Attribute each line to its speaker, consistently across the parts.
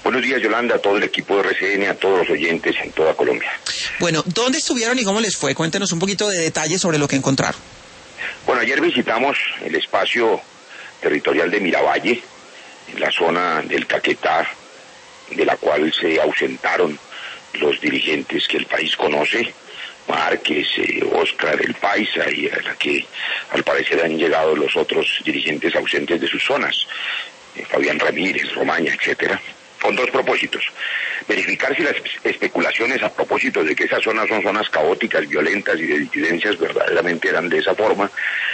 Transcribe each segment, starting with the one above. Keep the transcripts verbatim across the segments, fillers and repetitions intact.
Speaker 1: Buenos días, Yolanda, a todo el equipo de R C N, a todos los oyentes en toda Colombia.
Speaker 2: Bueno, ¿dónde estuvieron y cómo les fue? Cuéntenos un poquito de detalles sobre lo que encontraron.
Speaker 1: Bueno, ayer visitamos el espacio territorial de Miravalle, en la zona del Caquetá, de la cual se ausentaron los dirigentes que el país conoce, Márquez, eh, Óscar, el Paisa, y a la que al parecer han llegado los otros dirigentes ausentes de sus zonas, eh, Fabián Ramírez, Romaña, etcétera, con dos propósitos: verificar si las especulaciones a propósito de que esas zonas son zonas caóticas, violentas y de disidencias verdaderamente eran de esa forma,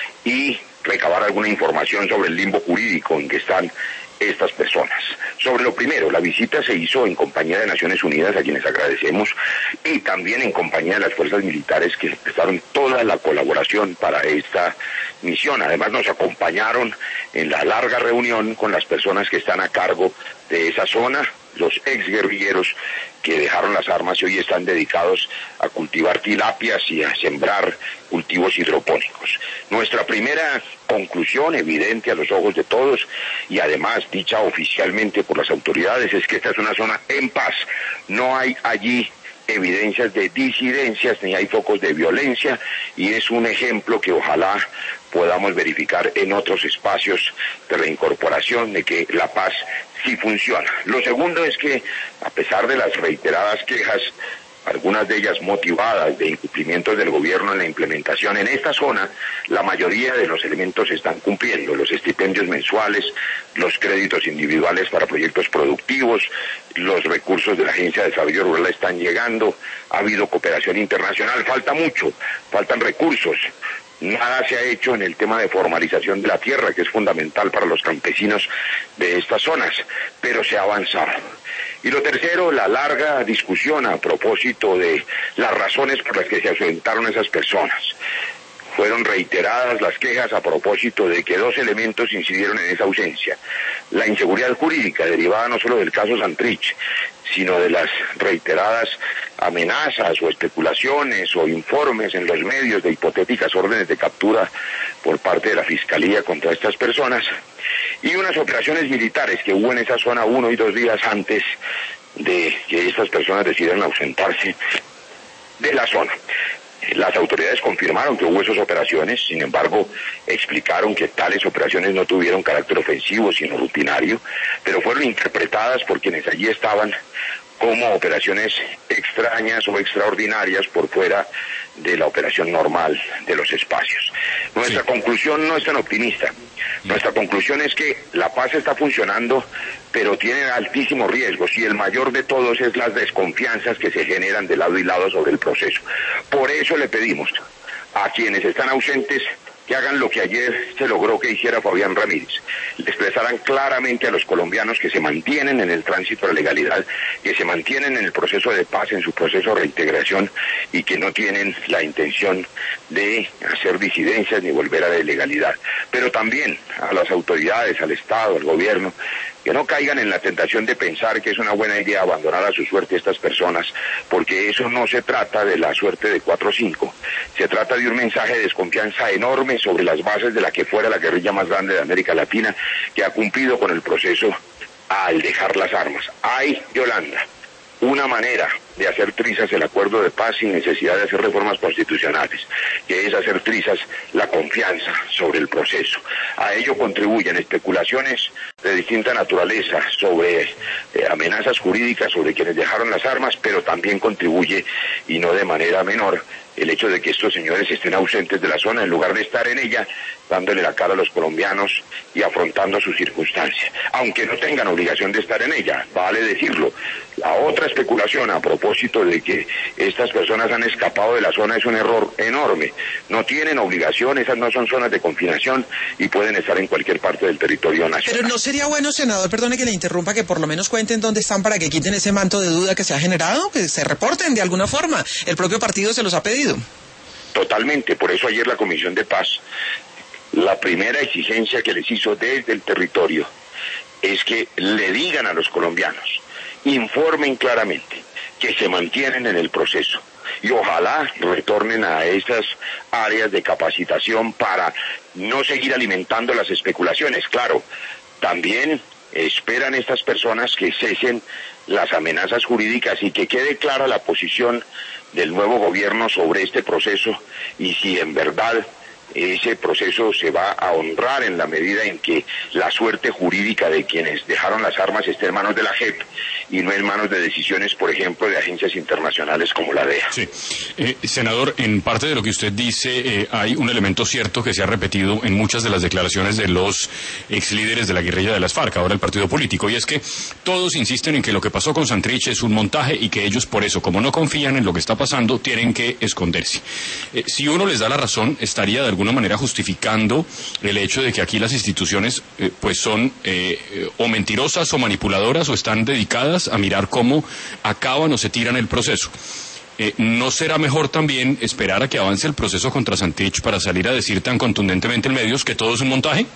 Speaker 1: y recabar alguna información sobre el limbo jurídico en que están estas personas. Sobre lo primero, la visita se hizo en compañía de Naciones Unidas, a quienes agradecemos, y también en compañía de las fuerzas militares que prestaron toda la colaboración para esta misión. Además nos acompañaron en la larga reunión con las personas que están a cargo de esa zona, los exguerrilleros que dejaron las armas y hoy están dedicados a cultivar tilapias y a sembrar cultivos hidropónicos. Nuestra primera conclusión, evidente a los ojos de todos y además dicha oficialmente por las autoridades, es que esta es una zona en paz. No hay allí evidencias de disidencias ni hay focos de violencia, y es un ejemplo que ojalá podamos verificar en otros espacios de reincorporación, de que la paz sí funciona. Lo segundo es que, a pesar de las reiteradas quejas, algunas de ellas motivadas de incumplimientos del gobierno en la implementación en esta zona, la mayoría de los elementos se están cumpliendo: los estipendios mensuales, los créditos individuales para proyectos productivos, los recursos de la Agencia de Desarrollo Rural están llegando, ha habido cooperación internacional. Falta mucho, faltan recursos. Nada se ha hecho en el tema de formalización de la tierra, que es fundamental para los campesinos de estas zonas, pero se ha avanzado. Y lo tercero, la larga discusión a propósito de las razones por las que se ausentaron esas personas. Fueron reiteradas las quejas a propósito de que dos elementos incidieron en esa ausencia: la inseguridad jurídica derivada no solo del caso Santrich, sino de las reiteradas amenazas o especulaciones o informes en los medios de hipotéticas órdenes de captura por parte de la Fiscalía contra estas personas, y unas operaciones militares que hubo en esa zona uno y dos días antes de que estas personas decidieran ausentarse de la zona. Las autoridades confirmaron que hubo esas operaciones, sin embargo, explicaron que tales operaciones no tuvieron carácter ofensivo, sino rutinario, pero fueron interpretadas por quienes allí estaban como operaciones extrañas o extraordinarias por fuera de la operación normal de los espacios. Nuestra sí. conclusión no es tan optimista. Nuestra conclusión es que la paz está funcionando, pero tiene altísimos riesgos, y el mayor de todos es las desconfianzas que se generan de lado y lado sobre el proceso. Por eso le pedimos a quienes están ausentes que hagan lo que ayer se logró que hiciera Fabián Ramírez: le expresaran claramente a los colombianos que se mantienen en el tránsito de la legalidad, que se mantienen en el proceso de paz, en su proceso de reintegración, y que no tienen la intención de hacer disidencias ni volver a la ilegalidad. Pero también a las autoridades, al Estado, al gobierno, que no caigan en la tentación de pensar que es una buena idea abandonar a su suerte a estas personas, porque eso no se trata de la suerte de cuatro o cinco, se trata de un mensaje de desconfianza enorme sobre las bases de la que fuera la guerrilla más grande de América Latina, que ha cumplido con el proceso al dejar las armas. Hay, Yolanda, una manera de hacer trizas el acuerdo de paz sin necesidad de hacer reformas constitucionales, que es hacer trizas la confianza sobre el proceso. A ello contribuyen especulaciones de distinta naturaleza sobre eh, amenazas jurídicas sobre quienes dejaron las armas, pero también contribuye, y no de manera menor, el hecho de que estos señores estén ausentes de la zona en lugar de estar en ella, dándole la cara a los colombianos y afrontando sus circunstancias, aunque no tengan obligación de estar en ella, vale decirlo. La otra especulación a propósito de que estas personas han escapado de la zona es un error enorme. No tienen obligación, esas no son zonas de confinación y pueden estar en cualquier parte del territorio nacional.
Speaker 2: Pero no sería bueno, senador, perdone que le interrumpa, que por lo menos cuenten dónde están para que quiten ese manto de duda que se ha generado, que se reporten de alguna forma. El propio partido se los ha pedido.
Speaker 1: Totalmente, por eso ayer la Comisión de Paz, la primera exigencia que les hizo desde el territorio es que le digan a los colombianos, informen claramente que se mantienen en el proceso y ojalá retornen a esas áreas de capacitación para no seguir alimentando las especulaciones. Claro, también esperan estas personas que cesen las amenazas jurídicas y que quede clara la posición del nuevo gobierno sobre este proceso y si en verdad ese proceso se va a honrar en la medida en que la suerte jurídica de quienes dejaron las armas esté en manos de la J E P y no en manos de decisiones, por ejemplo, de agencias internacionales como la D E A.
Speaker 3: Sí. Eh, senador, en parte de lo que usted dice, eh, hay un elemento cierto que se ha repetido en muchas de las declaraciones de los ex líderes de la guerrilla de las FARC, ahora el partido político, y es que todos insisten en que lo que pasó con Santrich es un montaje y que ellos por eso, como no confían en lo que está pasando, tienen que esconderse. Eh, si uno les da la razón, estaría de alguna manera justificando el hecho de que aquí las instituciones eh, pues son eh, o mentirosas o manipuladoras o están dedicadas a mirar cómo acaban o se tiran el proceso. Eh, ¿No será mejor también esperar a que avance el proceso contra Santrich para salir a decir tan contundentemente en medios que todo es un montaje?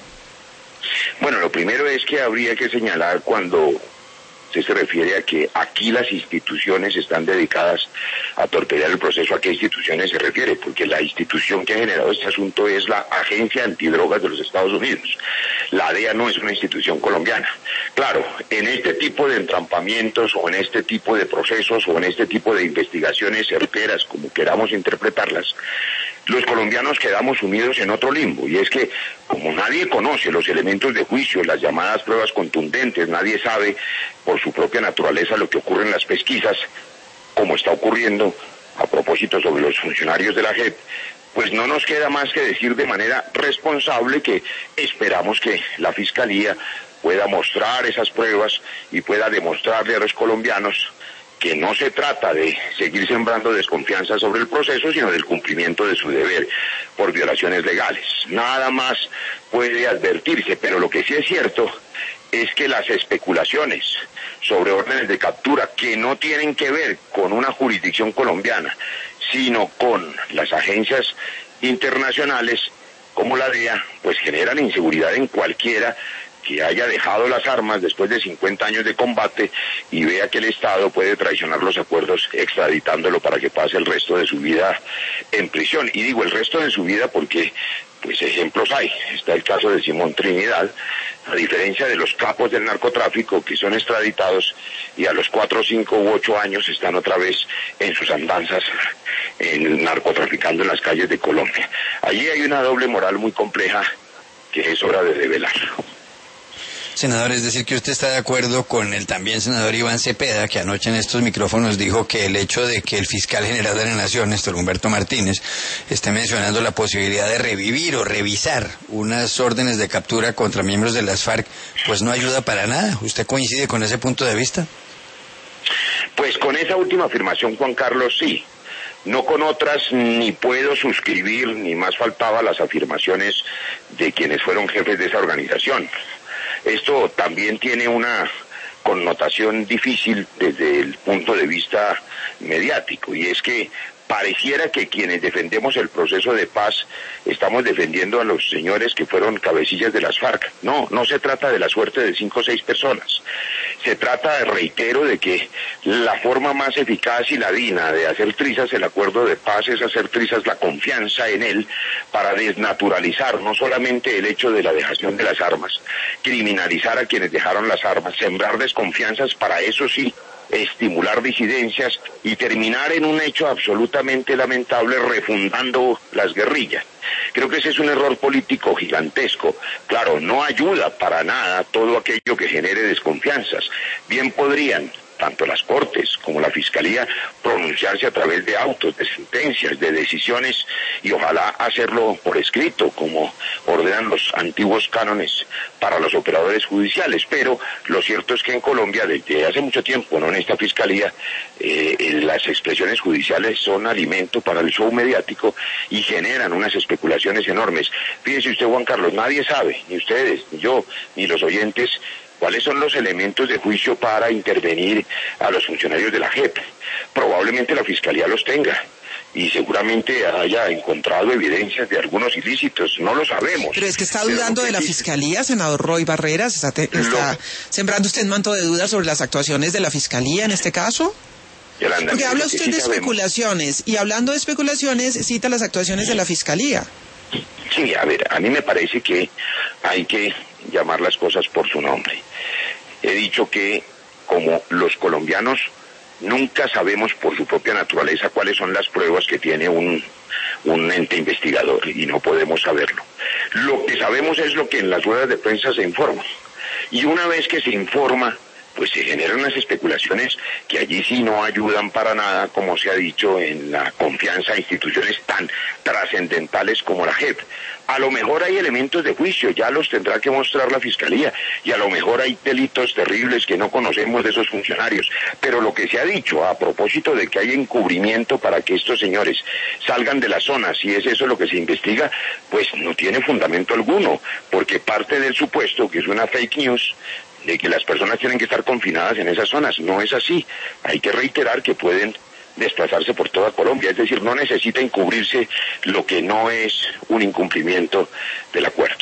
Speaker 1: Bueno, lo primero es que habría que señalar cuando se se refiere a que aquí las instituciones están dedicadas a torpedear el proceso. ¿A qué instituciones se refiere? Porque la institución que ha generado este asunto es la Agencia Antidrogas de los Estados Unidos. La D E A no es una institución colombiana. Claro, en este tipo de entrampamientos o en este tipo de procesos o en este tipo de investigaciones certeras, como queramos interpretarlas, los colombianos quedamos sumidos en otro limbo, y es que como nadie conoce los elementos de juicio, las llamadas pruebas contundentes, nadie sabe por su propia naturaleza lo que ocurre en las pesquisas, como está ocurriendo a propósito sobre los funcionarios de la J E P, pues no nos queda más que decir de manera responsable que esperamos que la Fiscalía pueda mostrar esas pruebas y pueda demostrarle a los colombianos que no se trata de seguir sembrando desconfianza sobre el proceso, sino del cumplimiento de su deber por violaciones legales. Nada más puede advertirse, pero lo que sí es cierto es que las especulaciones sobre órdenes de captura que no tienen que ver con una jurisdicción colombiana, sino con las agencias internacionales como la D E A, pues generan inseguridad en cualquiera que haya dejado las armas después de cincuenta años de combate y vea que el Estado puede traicionar los acuerdos extraditándolo para que pase el resto de su vida en prisión. Y digo el resto de su vida porque pues ejemplos hay. Está el caso de Simón Trinidad, a diferencia de los capos del narcotráfico que son extraditados y a los cuatro, cinco u ocho años están otra vez en sus andanzas en narcotraficando en las calles de Colombia. Allí hay una doble moral muy compleja que es hora de develar.
Speaker 4: Senador, es decir que usted está de acuerdo con el también senador Iván Cepeda, que anoche en estos micrófonos dijo que el hecho de que el fiscal general de la Nación, Néstor Humberto Martínez, esté mencionando la posibilidad de revivir o revisar unas órdenes de captura contra miembros de las FARC, pues no ayuda para nada. ¿Usted coincide con ese punto de vista?
Speaker 1: Pues con esa última afirmación, Juan Carlos, sí. No con otras ni puedo suscribir, ni más faltaba las afirmaciones de quienes fueron jefes de esa organización. Esto también tiene una connotación difícil desde el punto de vista mediático, y es que pareciera que quienes defendemos el proceso de paz estamos defendiendo a los señores que fueron cabecillas de las FARC. No, no se trata de la suerte de cinco o seis personas. Se trata, reitero, de que la forma más eficaz y ladina de hacer trizas el acuerdo de paz es hacer trizas la confianza en él para desnaturalizar no solamente el hecho de la dejación de las armas, criminalizar a quienes dejaron las armas, sembrar desconfianzas para eso sí, estimular disidencias y terminar en un hecho absolutamente lamentable refundando las guerrillas. Creo que ese es un error político gigantesco. Claro, no ayuda para nada todo aquello que genere desconfianzas. Bien podrían tanto las Cortes como la Fiscalía pronunciarse a través de autos, de sentencias, de decisiones, y ojalá hacerlo por escrito, como ordenan los antiguos cánones para los operadores judiciales. Pero lo cierto es que en Colombia, desde hace mucho tiempo, no en esta Fiscalía, eh, las expresiones judiciales son alimento para el show mediático y generan unas especulaciones enormes. Fíjese usted, Juan Carlos, nadie sabe, ni ustedes, ni yo, ni los oyentes, ¿cuáles son los elementos de juicio para intervenir a los funcionarios de la J E P? Probablemente la Fiscalía los tenga y seguramente haya encontrado evidencias de algunos ilícitos, no lo sabemos.
Speaker 2: Pero es que está dudando de la Fiscalía, senador Roy Barreras, ¿está, te, está lo... sembrando usted manto de dudas sobre las actuaciones de la Fiscalía en este caso?
Speaker 1: Yolanda,
Speaker 2: porque habla usted
Speaker 1: sí
Speaker 2: de
Speaker 1: sabemos.
Speaker 2: especulaciones, y hablando de especulaciones cita las actuaciones de la Fiscalía.
Speaker 1: Sí, a ver, a mí me parece que hay que llamar las cosas por su nombre. he dicho que como los colombianos nunca sabemos por su propia naturaleza cuáles son las pruebas que tiene un, un ente investigador y no podemos saberlo. Lo que sabemos es lo que en las ruedas de prensa se informa. Y una vez que se informa, pues se generan unas especulaciones que allí sí no ayudan para nada, como se ha dicho, en la confianza a instituciones tan trascendentales como la J E P. A lo mejor hay elementos de juicio, ya los tendrá que mostrar la Fiscalía, y a lo mejor hay delitos terribles que no conocemos de esos funcionarios, pero lo que se ha dicho a propósito de que hay encubrimiento para que estos señores salgan de la zona, si es eso lo que se investiga, pues no tiene fundamento alguno, porque parte del supuesto, que es una fake news, de que las personas tienen que estar confinadas en esas zonas. No es así. Hay que reiterar que pueden desplazarse por toda Colombia, es decir, no necesita encubrirse lo que no es un incumplimiento del acuerdo.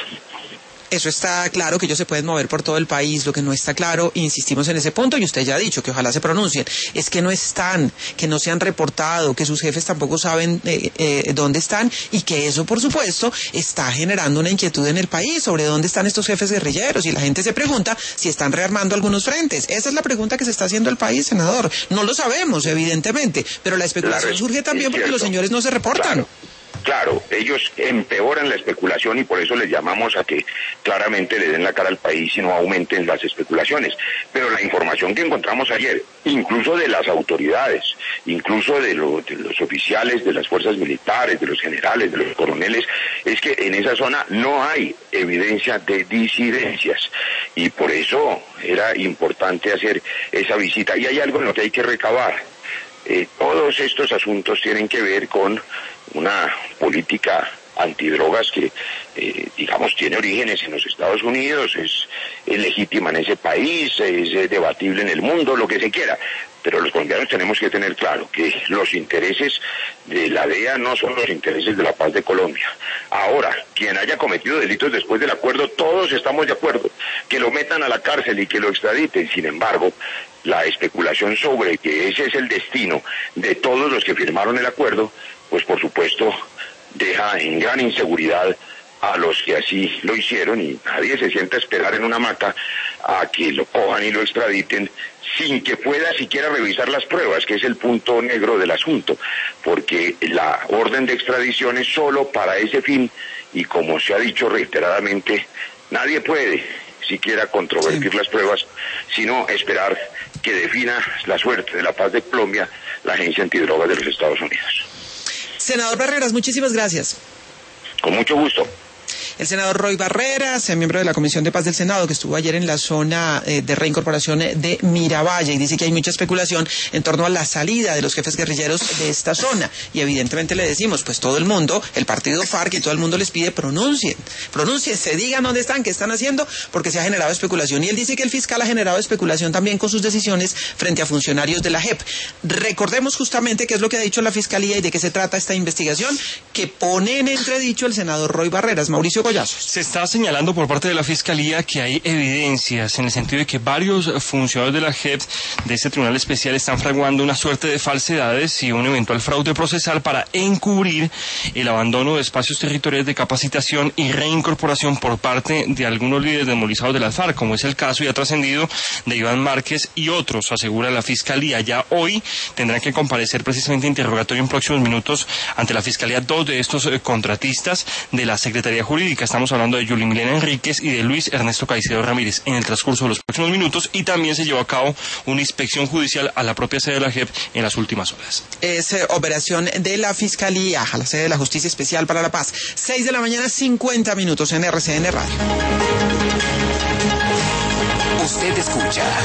Speaker 2: Eso está claro, que ellos se pueden mover por todo el país. Lo que no está claro, insistimos en ese punto, y usted ya ha dicho que ojalá se pronuncien, es que no están, que no se han reportado, que sus jefes tampoco saben eh, eh, dónde están, y que eso, por supuesto, está generando una inquietud en el país sobre dónde están estos jefes guerrilleros, y la gente se pregunta si están rearmando algunos frentes. Esa es la pregunta que se está haciendo el país, senador. No lo sabemos, evidentemente, pero la especulación la surge también porque los señores no se reportan.
Speaker 1: Claro. Claro, ellos empeoran la especulación y por eso les llamamos a que claramente le den la cara al país y no aumenten las especulaciones. Pero la información que encontramos ayer, incluso de las autoridades, incluso de, lo, de los oficiales de las fuerzas militares, de los generales, de los coroneles, es que en esa zona no hay evidencia de disidencias y por eso era importante hacer esa visita. Y hay algo en lo que hay que recabar. Eh, todos estos asuntos tienen que ver con una política antidrogas que, eh, digamos, tiene orígenes en los Estados Unidos, es, es legítima en ese país, es, es debatible en el mundo, lo que se quiera. Pero los colombianos tenemos que tener claro que los intereses de la D E A no son los intereses de la paz de Colombia. Ahora, quien haya cometido delitos después del acuerdo, todos estamos de acuerdo, que lo metan a la cárcel y que lo extraditen. Sin embargo, la especulación sobre que ese es el destino de todos los que firmaron el acuerdo, pues por supuesto deja en gran inseguridad a los que así lo hicieron, y nadie se sienta a esperar en una hamaca a que lo cojan y lo extraditen sin que pueda siquiera revisar las pruebas, que es el punto negro del asunto, porque la orden de extradición es solo para ese fin, y como se ha dicho reiteradamente, nadie puede siquiera controvertir sí. las pruebas, sino esperar que defina la suerte de la paz de Colombia la Agencia Antidrogas de los Estados Unidos.
Speaker 2: Senador Barreras, muchísimas gracias.
Speaker 1: Con mucho gusto.
Speaker 2: El senador Roy Barreras, miembro de la Comisión de Paz del Senado, que estuvo ayer en la zona eh, de reincorporación de Miravalle, y dice que hay mucha especulación en torno a la salida de los jefes guerrilleros de esta zona. Y evidentemente le decimos, pues todo el mundo, el partido FARC y todo el mundo les pide pronuncien, pronuncien, se digan dónde están, qué están haciendo, porque se ha generado especulación. Y él dice que el fiscal ha generado especulación también con sus decisiones frente a funcionarios de la J E P. Recordemos justamente qué es lo que ha dicho la Fiscalía y de qué se trata esta investigación que pone en entredicho el senador Roy Barreras. Mauricio Collazos.
Speaker 5: Se está señalando por parte de la Fiscalía que hay evidencias en el sentido de que varios funcionarios de la J E P, de este tribunal especial, están fraguando una suerte de falsedades y un eventual fraude procesal para encubrir el abandono de espacios territoriales de capacitación y reincorporación por parte de algunos líderes desmovilizados de las FARC, como es el caso y ha trascendido de Iván Márquez y otros, asegura la Fiscalía. Ya hoy tendrán que comparecer precisamente interrogatorio en próximos minutos ante la Fiscalía dos de estos eh, contratistas de la Secretaría Jurídica. Estamos hablando de Yuli Milena Enríquez y de Luis Ernesto Caicedo Ramírez en el transcurso de los próximos minutos, y también se llevó a cabo una inspección judicial a la propia sede de la J E P en las últimas horas.
Speaker 2: Es eh, operación de la Fiscalía a la sede de la Justicia Especial para la Paz. seis de la mañana, cincuenta minutos en R C N Radio.
Speaker 6: Usted escucha